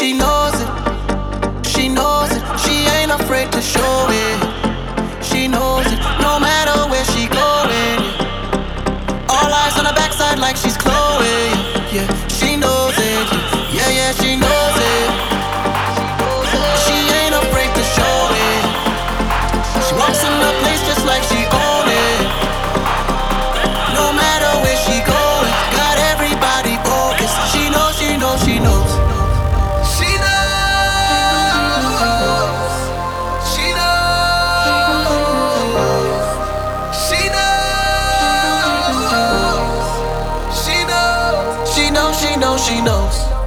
She knows it, she knows it. She ain't afraid to show it. She knows it, no matter where she going. All eyes on her backside like she's Chloe. Yeah, she knows it. Yeah, yeah, she knows it. She ain't afraid to show it. She walks in the place just like she own it. No matter where she going, got everybody focused. She knows, she knows, she knows. She knows. She knows. She knows. She knows. She knows, she knows, she knows.